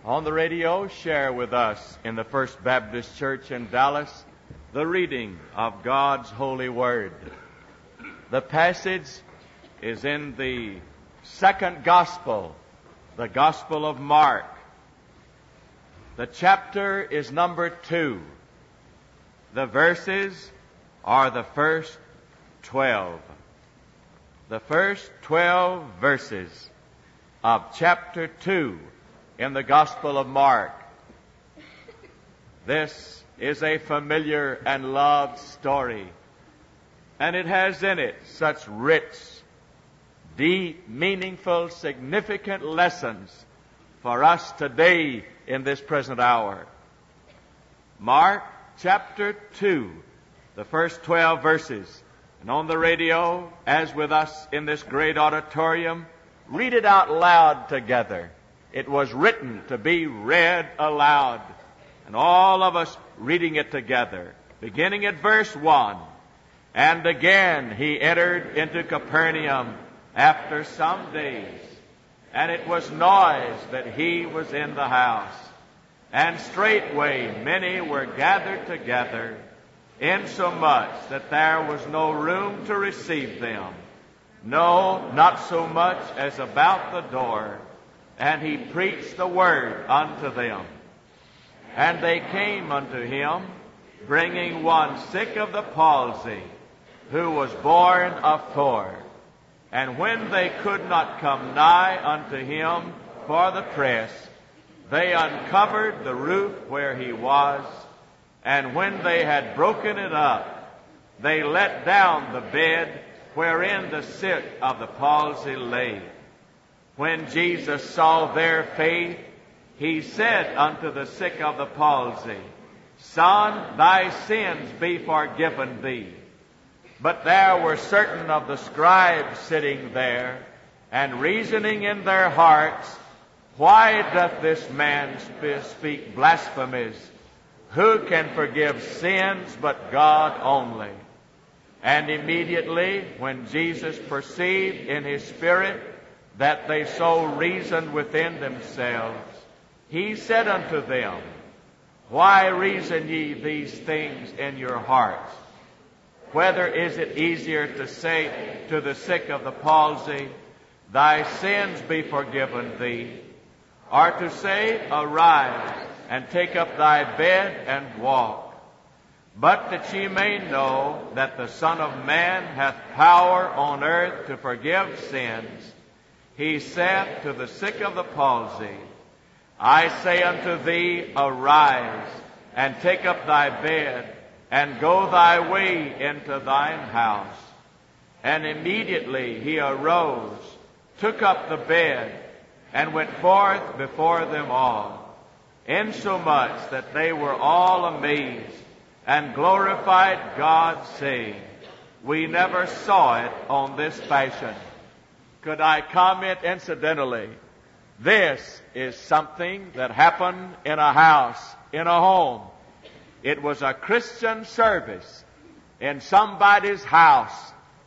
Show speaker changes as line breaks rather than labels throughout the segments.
On the radio, share with us in the First Baptist Church in Dallas the reading of God's holy word. The passage is in the second gospel, the Gospel of Mark. The chapter is number 2. The verses are the first 12. The first 12 verses of chapter 2 in the Gospel of Mark. This is a familiar and loved story, and it has in it such rich, deep, meaningful, significant lessons for us today in this present hour. Mark chapter 2, the first 12 verses. And on the radio, as with us in this great auditorium, read it out loud together. It was written to be read aloud. And all of us reading it together. Beginning at verse 1. And again he entered into Capernaum after some days. And it was noise that he was in the house. And straightway many were gathered together, insomuch that there was no room to receive them. No, not so much as about the door. And he preached the word unto them. And they came unto him, bringing one sick of the palsy, who was born of 4. And when they could not come nigh unto him for the press, they uncovered the roof where he was, and when they had broken it up, they let down the bed wherein the sick of the palsy lay. When Jesus saw their faith, he said unto the sick of the palsy, Son, thy sins be forgiven thee. But there were certain of the scribes sitting there, and reasoning in their hearts, Why doth this man speak blasphemies? Who can forgive sins but God only? And immediately, when Jesus perceived in his spirit that they so reasoned within themselves, he said unto them, Why reason ye these things in your hearts? Whether is it easier to say to the sick of the palsy, Thy sins be forgiven thee, or to say, Arise, and take up thy bed and walk? But that ye may know that the Son of Man hath power on earth to forgive sins, he saith to the sick of the palsy, I say unto thee, Arise, and take up thy bed, and go thy way into thine house. And immediately he arose, took up the bed, and went forth before them all, insomuch that they were all amazed, and glorified God, saying, We never saw it on this fashion. Could I comment incidentally? This is something that happened in a house, in a home. It was a Christian service in somebody's house.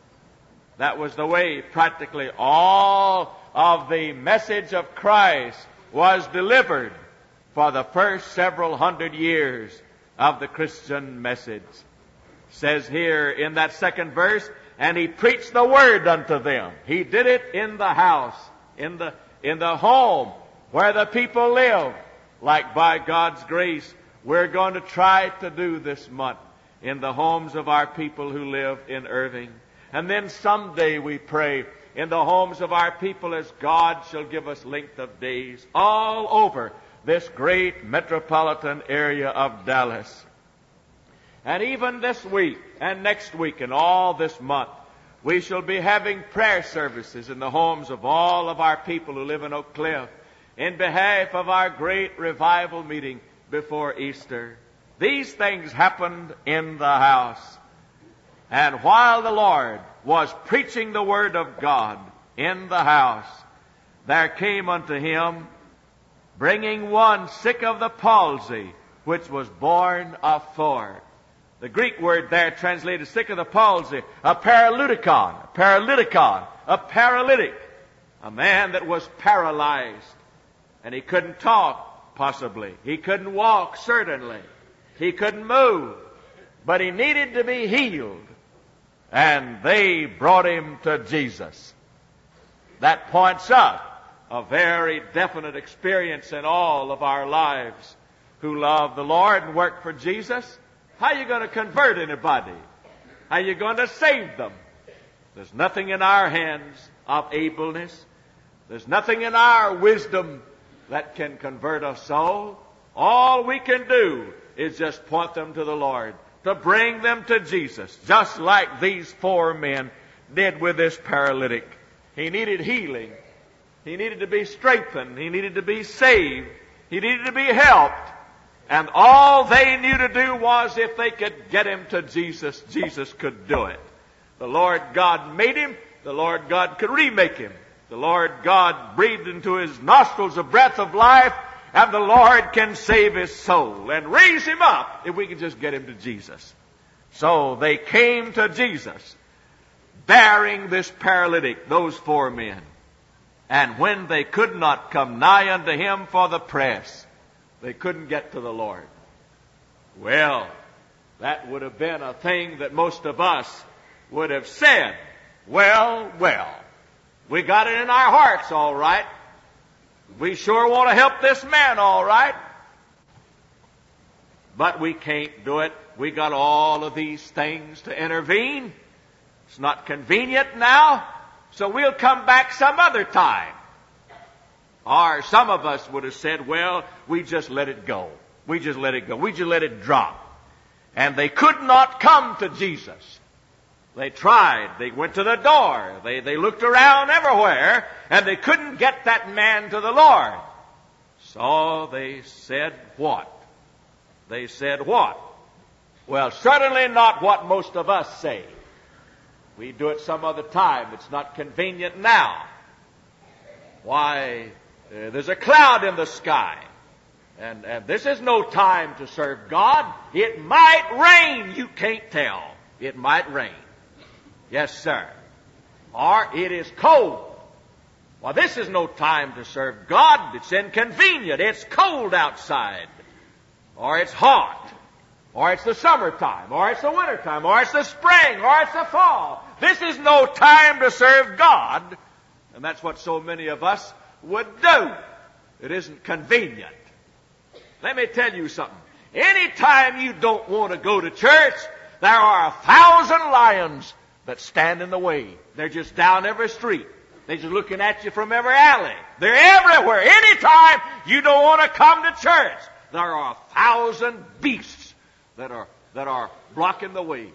That was the way practically all of the message of Christ was delivered for the first several hundred years of the Christian message. It says here in that second verse, and he preached the word unto them. He did it in the house, in the home where the people live, like by God's grace we're going to try to do this month in the homes of our people who live in Irving. And then someday we pray in the homes of our people as God shall give us length of days all over this great metropolitan area of Dallas. And even this week and next week and all this month, we shall be having prayer services in the homes of all of our people who live in Oak Cliff in behalf of our great revival meeting before Easter. These things happened in the house. And while the Lord was preaching the word of God in the house, there came unto him, bringing one sick of the palsy, which was born of 4. The Greek word there translated sick of the palsy, a paralytic, a man that was paralyzed. And he couldn't talk, possibly. He couldn't walk, certainly. He couldn't move. But he needed to be healed. And they brought him to Jesus. That points out a very definite experience in all of our lives who love the Lord and work for Jesus. How are you going to convert anybody? How are you going to save them? There's nothing in our hands of ableness. There's nothing in our wisdom that can convert a soul. All we can do is just point them to the Lord, to bring them to Jesus, just like these 4 men did with this paralytic. He needed healing. He needed to be strengthened. He needed to be saved. He needed to be helped. And all they knew to do was, if they could get him to Jesus, Jesus could do it. The Lord God made him. The Lord God could remake him. The Lord God breathed into his nostrils a breath of life, and the Lord can save his soul and raise him up if we can just get him to Jesus. So they came to Jesus, bearing this paralytic, those 4 men. And when they could not come nigh unto him for the press, they couldn't get to the Lord. Well, that would have been a thing that most of us would have said, well, we got it in our hearts, all right. We sure want to help this man, all right. But we can't do it. We got all of these things to intervene. It's not convenient now, so we'll come back some other time. Or some of us would have said, well, we just let it go. We just let it go. We just let it drop. And they could not come to Jesus. They tried. They went to the door. They looked around everywhere, and they couldn't get that man to the Lord. So they said what? They said what? Well, certainly not what most of us say. We do it some other time. It's not convenient now. Why, there's a cloud in the sky. And this is no time to serve God. It might rain. You can't tell. It might rain. Yes, sir. Or it is cold. Well, this is no time to serve God. It's inconvenient. It's cold outside. Or it's hot. Or it's the summertime. Or it's the wintertime. Or it's the spring. Or it's the fall. This is no time to serve God. And that's what so many of us would do. It isn't convenient. Let me tell you something. Anytime you don't want to go to church, there are 1,000 lions that stand in the way. They're just down every street. They're just looking at you from every alley. They're everywhere. Anytime you don't want to come to church, there are 1,000 beasts that are blocking the way.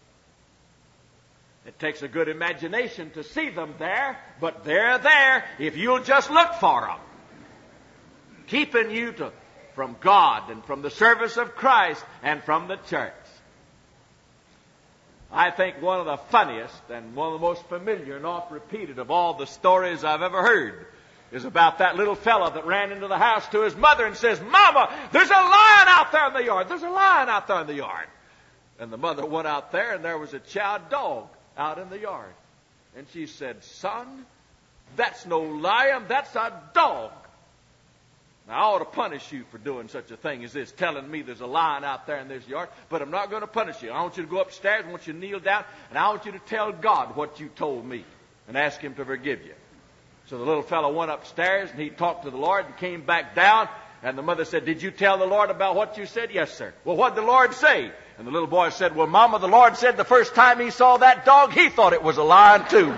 It takes a good imagination to see them there, but they're there if you'll just look for them. Keeping you from God and from the service of Christ and from the church. I think one of the funniest and one of the most familiar and oft repeated of all the stories I've ever heard is about that little fella that ran into the house to his mother and says, Mama, there's a lion out there in the yard. There's a lion out there in the yard. And the mother went out there and there was a chow dog out in the yard. And she said, Son, that's no lion, that's a dog. Now, I ought to punish you for doing such a thing as this, telling me there's a lion out there in this yard, but I'm not going to punish you. I want you to go upstairs, I want you to kneel down, and I want you to tell God what you told me and ask Him to forgive you. So the little fellow went upstairs, and he talked to the Lord and came back down, and the mother said, Did you tell the Lord about what you said? Yes, sir. Well, what did the Lord say? And the little boy said, Well, Mama, the Lord said the first time he saw that dog, he thought it was a lion, too.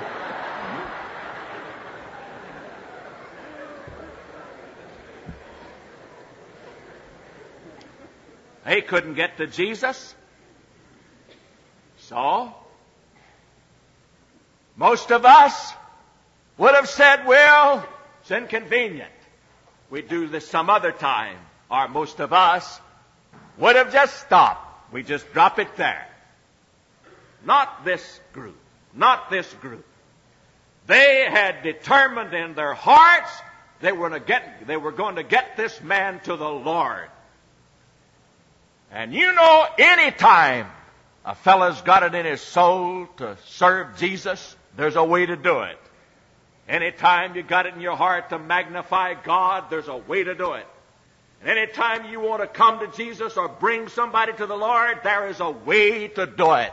They couldn't get to Jesus. So, most of us would have said, well, it's inconvenient. We'd do this some other time. Or most of us would have just stopped. We just drop it there. Not this group. Not this group. They had determined in their hearts they were going to get this man to the Lord. And you know, any time a fella's got it in his soul to serve Jesus, there's a way to do it. Any time you got it in your heart to magnify God, there's a way to do it. And any time you want to come to Jesus or bring somebody to the Lord, there is a way to do it.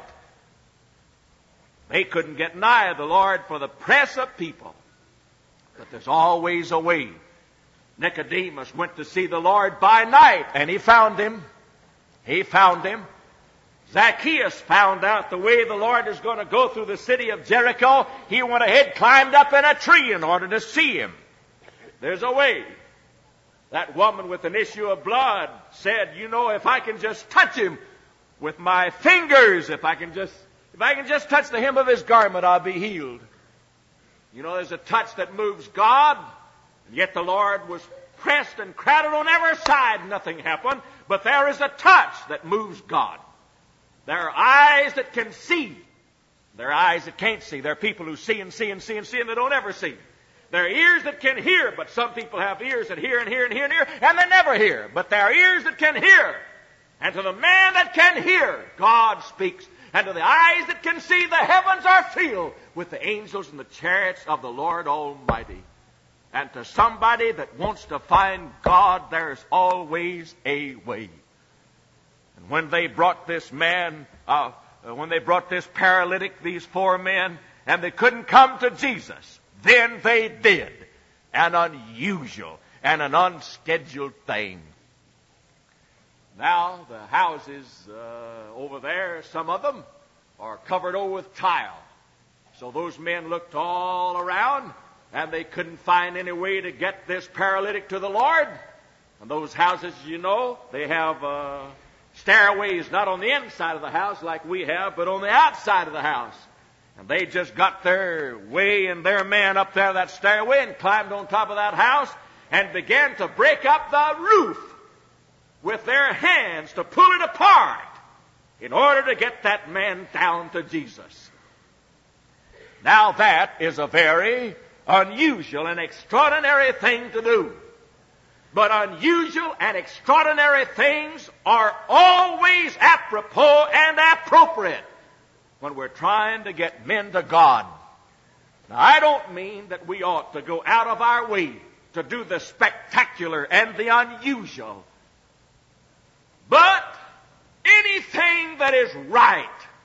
They couldn't get nigh the Lord for the press of people. But there's always a way. Nicodemus went to see the Lord by night, and he found him. He found him. Zacchaeus found out the way the Lord is going to go through the city of Jericho. He went ahead, climbed up in a tree in order to see him. There's a way. That woman with an issue of blood said, you know, if I can just touch him with my fingers, if I can just touch the hem of his garment, I'll be healed. You know, there's a touch that moves God, and yet the Lord was pressed and crowded on every side. Nothing happened. But there is a touch that moves God. There are eyes that can see. There are eyes that can't see. There are people who see and see and see and see and they don't ever see. There are ears that can hear, but some people have ears that hear and hear and hear and hear, and they never hear. But there are ears that can hear. And to the man that can hear, God speaks. And to the eyes that can see, the heavens are filled with the angels and the chariots of the Lord Almighty. And to somebody that wants to find God, there's always a way. And when they brought this man, when they brought this paralytic, these 4 men, and they couldn't come to Jesus, then they did an unusual and an unscheduled thing. Now, the houses over there, some of them, are covered over with tile. So those men looked all around, and they couldn't find any way to get this paralytic to the Lord. And those houses, you know, they have stairways not on the inside of the house like we have, but on the outside of the house. And they just got their way and their man up there that stairway and climbed on top of that house and began to break up the roof with their hands to pull it apart in order to get that man down to Jesus. Now that is a very unusual and extraordinary thing to do. But unusual and extraordinary things are always apropos and appropriate when we're trying to get men to God. Now, I don't mean that we ought to go out of our way to do the spectacular and the unusual. But anything that is right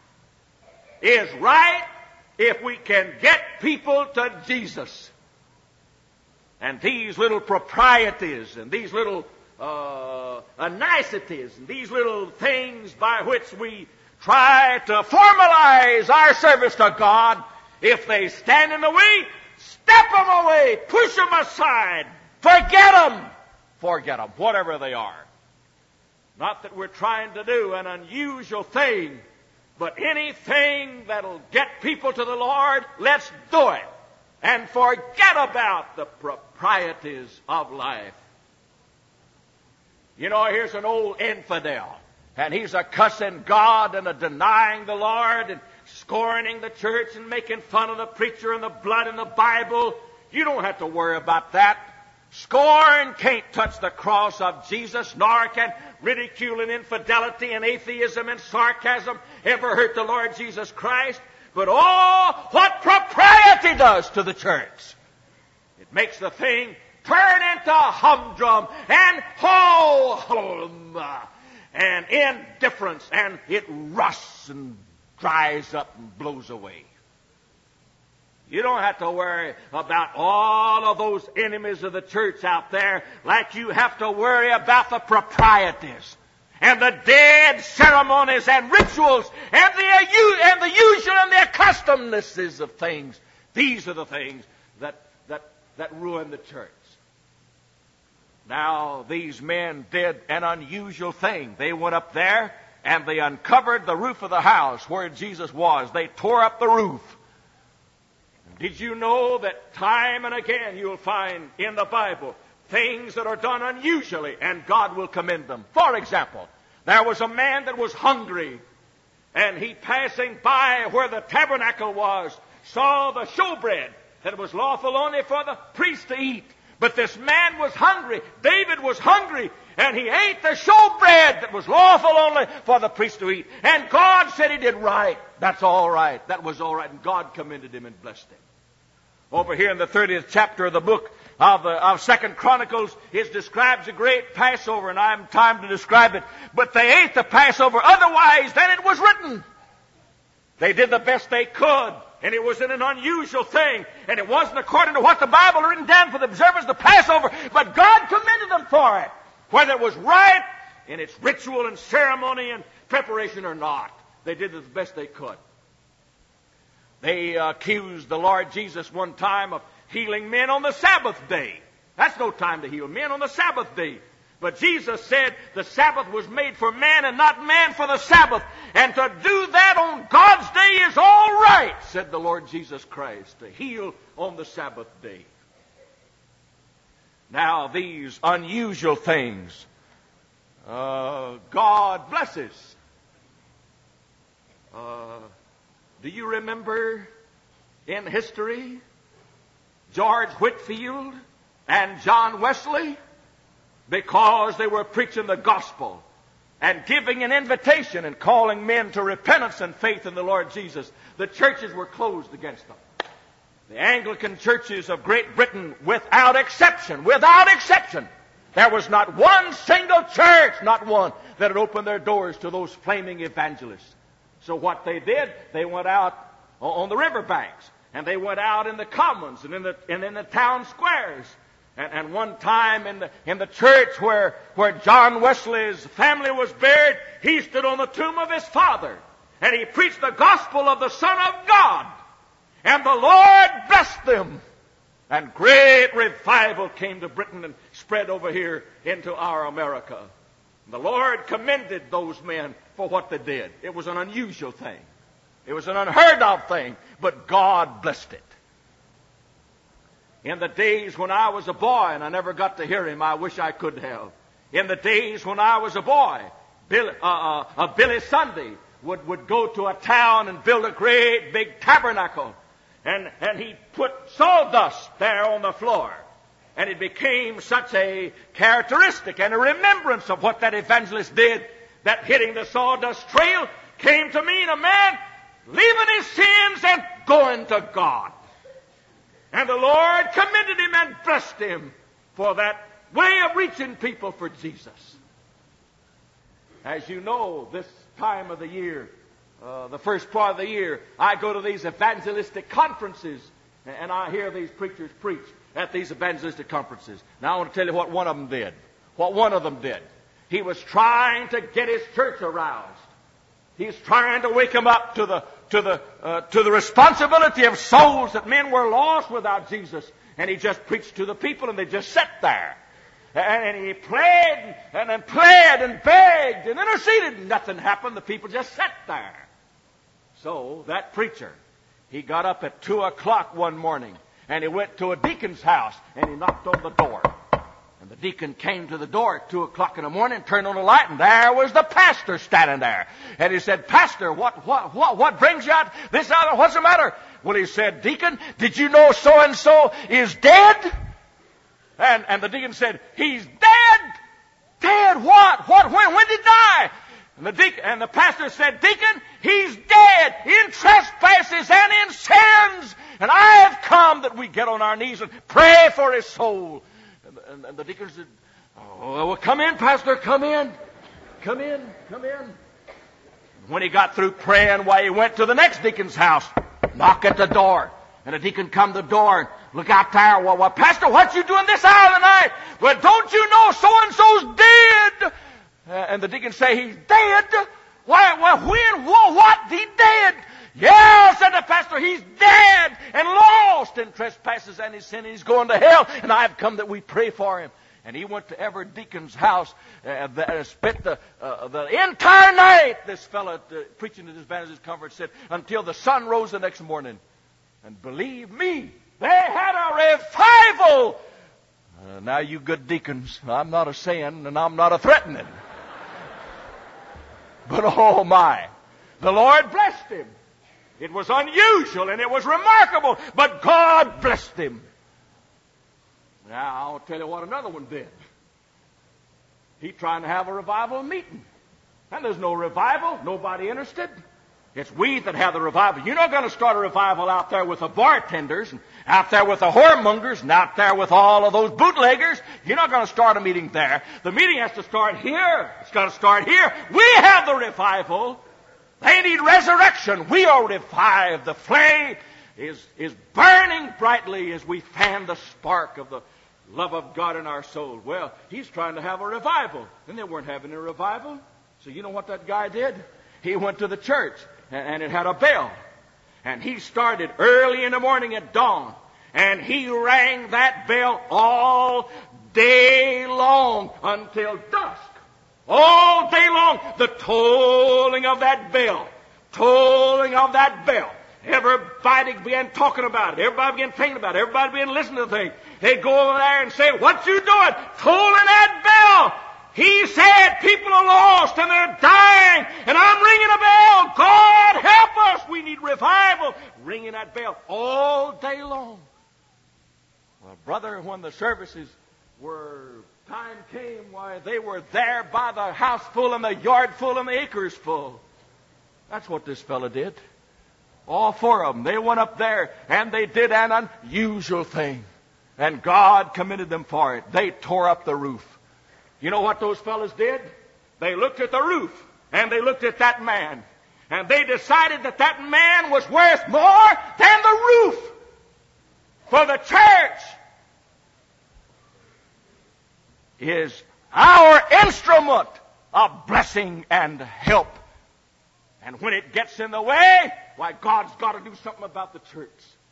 if we can get people to Jesus. And these little proprieties and these little niceties and these little things by which we try to formalize our service to God, if they stand in the way, step them away, push them aside, forget them, whatever they are. Not that we're trying to do an unusual thing, but anything that'll get people to the Lord, let's do it. And forget about the proprieties of life. You know, here's an old infidel, and he's a cussing God and a denying the Lord and scorning the church and making fun of the preacher and the blood and the Bible. You don't have to worry about that. Scorn can't touch the cross of Jesus, nor can ridicule and infidelity and atheism and sarcasm ever hurt the Lord Jesus Christ. But oh, what propriety does to the church. It makes the thing turn into humdrum and ho-hum and indifference, and it rusts and dries up and blows away. You don't have to worry about all of those enemies of the church out there like you have to worry about the proprieties and the dead ceremonies and rituals and the usual and the accustomednesses of things. These are the things that ruin the church. Now, these men did an unusual thing. They went up there and they uncovered the roof of the house where Jesus was. They tore up the roof. Did you know that time and again you'll find in the Bible things that are done unusually and God will commend them? For example, there was a man that was hungry, and he passing by where the tabernacle was saw the showbread that was lawful only for the priest to eat. But this man was hungry. David was hungry, and he ate the showbread that was lawful only for the priest to eat. And God said he did right. That's all right. That was all right. And God commended him and blessed him. Over here in the 30th chapter of the book of 2 Chronicles, it describes a great Passover, and I haven't time to describe it. But they ate the Passover otherwise than it was written. They did the best they could, and it was an unusual thing, and it wasn't according to what the Bible had written down for the observance of the Passover, but God commended them for it, whether it was right in its ritual and ceremony and preparation or not. They did the best they could. They accused the Lord Jesus one time of healing men on the Sabbath day. That's no time to heal men on the Sabbath day. But Jesus said the Sabbath was made for man and not man for the Sabbath. And to do that on God's day is all right, said the Lord Jesus Christ, to heal on the Sabbath day. Now, these unusual things, God blesses. Do you remember in history George Whitefield and John Wesley? Because they were preaching the gospel and giving an invitation and calling men to repentance and faith in the Lord Jesus, the churches were closed against them. The Anglican churches of Great Britain, without exception, there was not one single church, not one, that had opened their doors to those flaming evangelists. So what they did, they went out on the riverbanks, and they went out in the commons and in the town squares. And one time in the church where John Wesley's family was buried, he stood on the tomb of his father, and he preached the gospel of the Son of God. And the Lord blessed them. And great revival came to Britain and spread over here into our America. The Lord commended those men for what they did. It was an unusual thing. It was an unheard of thing, but God blessed it. In the days when I was a boy, and I never got to hear him, I wish I could have. In the days when I was a boy, Billy Sunday would go to a town and build a great big tabernacle. And he put sawdust there on the floor. And it became such a characteristic and a remembrance of what that evangelist did, that hitting the sawdust trail came to mean a man leaving his sins and going to God. And the Lord commended him and blessed him for that way of reaching people for Jesus. As you know, this time of the year, the first part of the year, I go to these evangelistic conferences, and I hear these preachers preach at these evangelistic conferences. Now I want to tell you what one of them did. What one of them did. He was trying to get his church aroused. He's trying to wake them up to the responsibility of souls, that men were lost without Jesus. And he just preached to the people, and they just sat there. And he prayed and pled and begged and interceded, and nothing happened. The people just sat there. So that preacher, he got up at 2 o'clock one morning, and he went to a deacon's house, and he knocked on the door. And the deacon came to the door at 2 o'clock in the morning, turned on the light, and there was the pastor standing there. And he said, "Pastor, what brings you out this hour? What's the matter?" Well, he said, "Deacon, did you know so-and-so is dead?" And the deacon said, "He's dead? Dead what? When did he die?" And the pastor said, "Deacon, he's dead in trespasses and in sins. And I have come that we get on our knees and pray for his soul." And the deacon said, "Oh, well, come in, Pastor, come in. Come in. When he got through praying, why, he went to the next deacon's house, knock at the door. And the deacon come to the door and look out there. Well, Pastor, what you doing this hour of the night? Well, don't you know so-and-so's dead?" And the deacon say, "He's dead? Why, when? What? He dead?" "Yeah," said the pastor, "he's dead and lost in trespasses and his sin, and he's going to hell, and I've come that we pray for him." And he went to every deacon's house and spent the entire night, this fellow preaching at his evangelist conference, said, until the sun rose the next morning. And believe me, they had a revival. Now, you good deacons, I'm not a saying and I'm not a threatening. But oh my, the Lord blessed him. It was unusual and it was remarkable, but God blessed him. Now, I'll tell you what another one did. He's trying to have a revival meeting. And there's no revival, nobody interested.
It's we that have the revival. You're not going to start a revival out there with the bartenders, and out there with the whoremongers, and out there with all of those bootleggers. You're not going to start a meeting there. The meeting has to start here. It's got to start here. We have the revival. They need resurrection. We are revived. The flame is burning brightly as we fan the spark of the love of God in our soul. Well, he's trying to have a revival. And they weren't having a revival. So you know what that guy did? He went to the church, and it had a bell. And he started early in the morning at dawn. And he rang that bell all day long until dusk. All day long, the tolling of that bell. Tolling of that bell. Everybody began talking about it. Everybody began thinking about it. Everybody began listening to things. They'd go over there and say, "What you doing? Tolling that bell." He said, people are lost and they're dying, and I'm ringing a bell. God help us. We need revival. Ringing that bell all day long. Well, brother, when the services time came, why, they were there by the house full and the yard full and the acres full. That's what this fellow did. All four of them. They went up there and they did an unusual thing. And God commended them for it. They tore up the roof. You know what those fellas did? They looked at the roof, and they looked at that man, and they decided that that man was worth more than the roof for the church. Is our instrument of blessing and help. And when it gets in the way, why, God's got to do something about the church.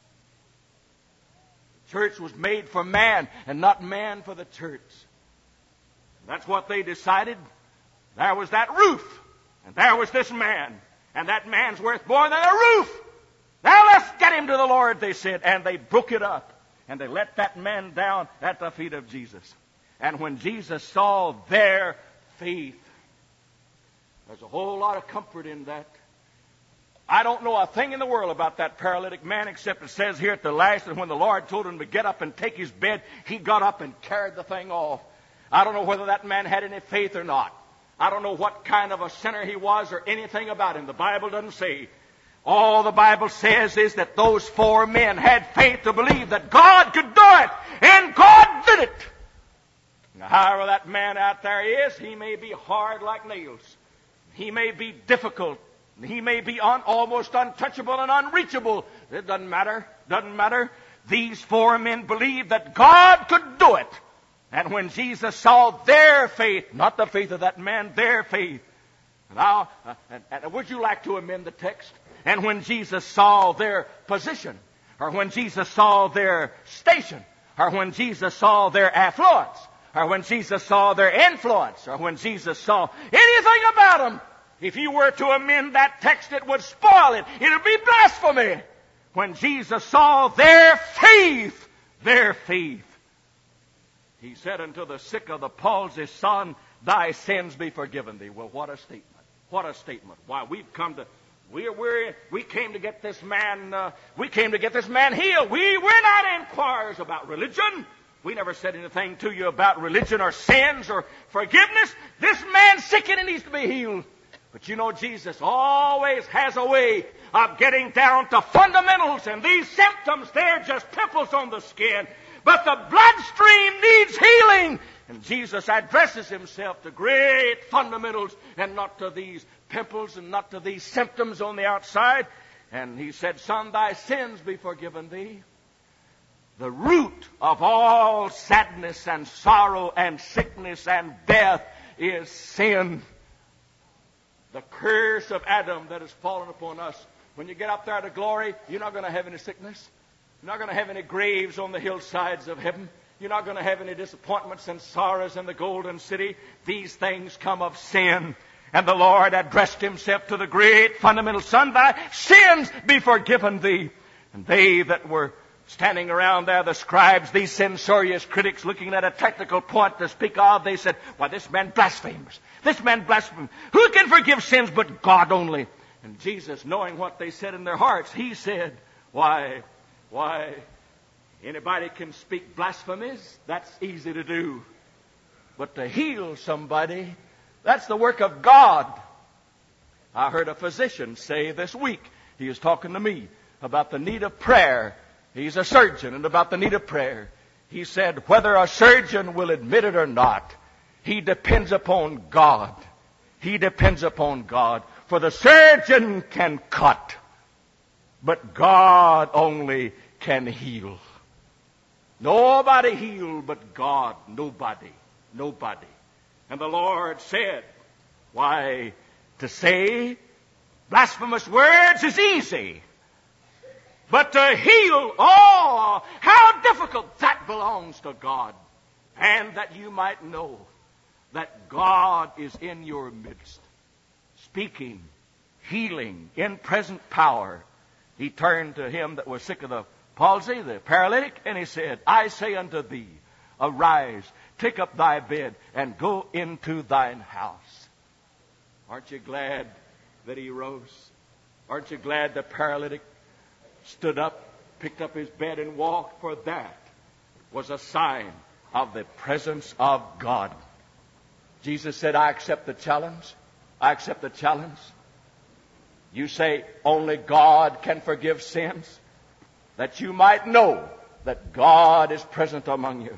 The church was made for man, and not man for the church. That's what they decided. There was that roof, and there was this man, and that man's worth more than a roof. Now let's get him to the Lord, they said, and they broke it up, and they let that man down at the feet of Jesus. And when Jesus saw their faith, there's a whole lot of comfort in that. I don't know a thing in the world about that paralytic man, except it says here at the last that when the Lord told him to get up and take his bed, he got up and carried the thing off. I don't know whether that man had any faith or not. I don't know what kind of a sinner he was or anything about him. The Bible doesn't say. All the Bible says is that those four men had faith to believe that God could do it, and God did it. Now, however that man out there is, he may be hard like nails. He may be difficult. He may be almost untouchable and unreachable. It doesn't matter. Doesn't matter. These four men believed that God could do it. And when Jesus saw their faith, not the faith of that man, their faith. Now, would you like to amend the text? And when Jesus saw their position, or when Jesus saw their station, or when Jesus saw their affluence, or when Jesus saw their influence, or when Jesus saw anything about them, if you were to amend that text, it would spoil it. It would be blasphemy. When Jesus saw their faith, he said unto the sick of the palsy, "Son, thy sins be forgiven thee." Well, what a statement. What a statement. Why, we came to get this man, healed. We're not inquirers about religion. We never said anything to you about religion or sins or forgiveness. This man's sick and he needs to be healed. But you know, Jesus always has a way of getting down to fundamentals, and these symptoms, they're just pimples on the skin. But the bloodstream needs healing. And Jesus addresses himself to great fundamentals and not to these pimples and not to these symptoms on the outside. And he said, "Son, thy sins be forgiven thee." The root of all sadness and sorrow and sickness and death is sin. The curse of Adam that has fallen upon us. When you get up there to glory, you're not going to have any sickness. You're not going to have any graves on the hillsides of heaven. You're not going to have any disappointments and sorrows in the golden city. These things come of sin. And the Lord addressed himself to the great fundamental Son, "Thy sins be forgiven thee." And they that were standing around there, the scribes, these censorious critics, looking at a technical point to speak of, they said, "Why, this man blasphemes. This man blasphemes. Who can forgive sins but God only?" And Jesus, knowing what they said in their hearts, he said, Why, anybody can speak blasphemies. That's easy to do. But to heal somebody, that's the work of God. I heard a physician say this week, he was talking to me about the need of prayer. He's a surgeon, and about the need of prayer. He said, whether a surgeon will admit it or not, he depends upon God. He depends upon God. For the surgeon can cut, but God only can heal. Nobody healed but God. Nobody. Nobody. And the Lord said, why, to say blasphemous words is easy, but to heal, oh, how difficult. That belongs to God. And that you might know that God is in your midst, speaking, healing, in present power. He turned to him that was sick of the palsy, the paralytic, and he said, I say unto thee, arise, take up thy bed, and go into thine house. Aren't you glad that he rose? Aren't you glad the paralytic stood up, picked up his bed, and walked? For that was a sign of the presence of God. Jesus said, I accept the challenge. I accept the challenge. You say only God can forgive sins, that you might know that God is present among you.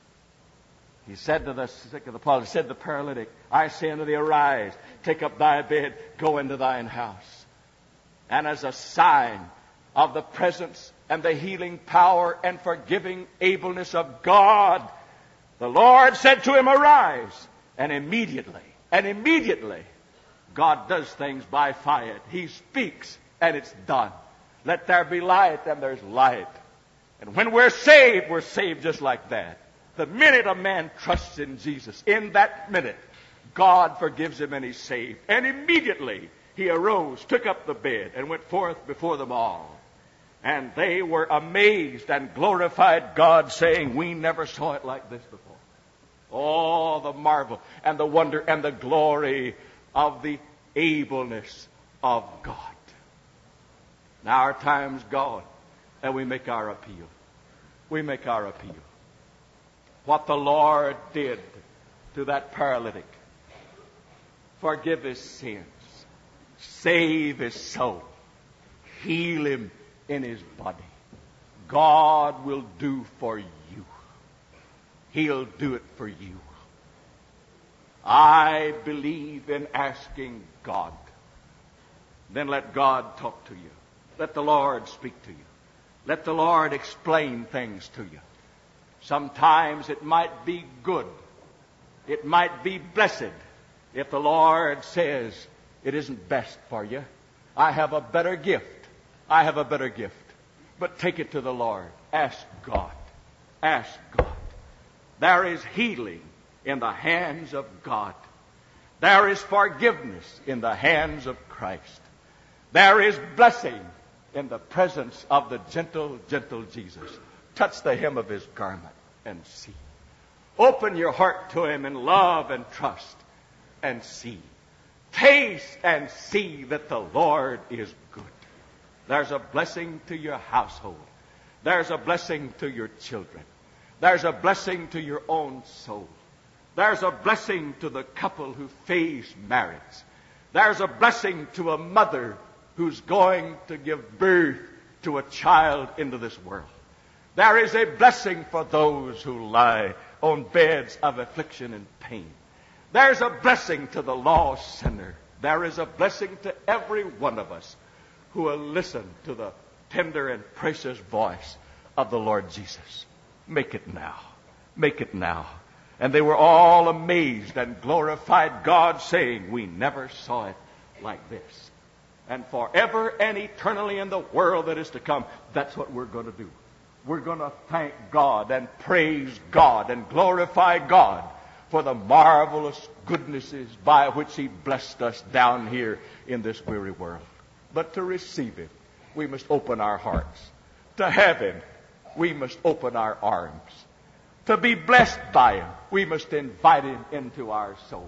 He said to the sick of the palsy, said to the paralytic, I say unto thee, arise, take up thy bed, go into thine house. And as a sign of the presence and the healing power and forgiving ableness of God, the Lord said to him, arise. And immediately, God does things by fire. He speaks, and it's done. Let there be light, and there's light. And when we're saved just like that. The minute a man trusts in Jesus, in that minute, God forgives him and he's saved. And immediately he arose, took up the bed, and went forth before them all. And they were amazed and glorified God, saying, we never saw it like this before. Oh, the marvel and the wonder and the glory of the ableness of God. Now our time's gone, and we make our appeal. We make our appeal. What the Lord did to that paralytic, forgive his sins, save his soul, heal him in his body, God will do for you. He'll do it for you. I believe in asking God. Then let God talk to you. Let the Lord speak to you. Let the Lord explain things to you. Sometimes it might be good. It might be blessed if the Lord says it isn't best for you. I have a better gift. I have a better gift. But take it to the Lord. Ask God. Ask God. There is healing in the hands of God. There is forgiveness in the hands of Christ. There is blessing in the presence of the gentle, gentle Jesus. Touch the hem of his garment and see. Open your heart to him in love and trust and see. Taste and see that the Lord is good. There's a blessing to your household. There's a blessing to your children. There's a blessing to your own soul. There's a blessing to the couple who face marriage. There's a blessing to a mother who's going to give birth to a child into this world. There is a blessing for those who lie on beds of affliction and pain. There's a blessing to the lost sinner. There is a blessing to every one of us who will listen to the tender and precious voice of the Lord Jesus. Make it now. Make it now. And they were all amazed and glorified God, saying, we never saw it like this. And forever and eternally in the world that is to come, that's what we're going to do. We're going to thank God and praise God and glorify God for the marvelous goodnesses by which He blessed us down here in this weary world. But to receive Him, we must open our hearts. To have Him, we must open our arms. To be blessed by Him, we must invite Him into our souls.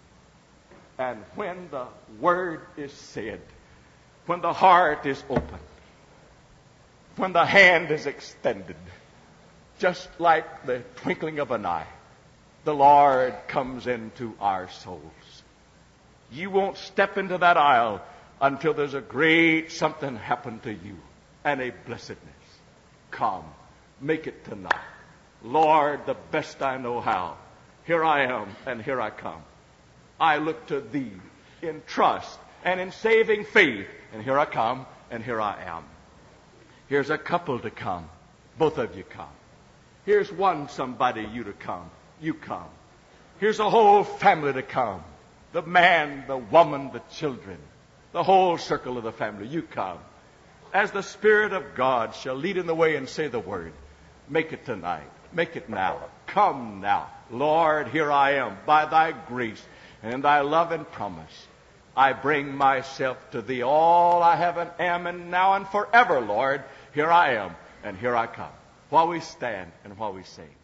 And when the Word is said, when the heart is opened, when the hand is extended, just like the twinkling of an eye, the Lord comes into our souls.
You won't step into that aisle until there's a great something happen to you and a blessedness. Come, make it tonight. Lord, the best I know how. Here I am, and here I come. I look to Thee in trust and in saving faith. And here I come, and here I am. Here's a couple to come. Both of you come. Here's one somebody you to come. You come. Here's a whole family to come. The man, the woman, the children. The whole circle of the family. You come. As the Spirit of God shall lead in the way and say the word. Make it tonight. Make it now. Come now. Lord, here I am. By Thy grace and Thy love and promise, I bring myself to Thee. All I have and am and now and forever, Lord. Here I am and here I come. While we stand and while we sing.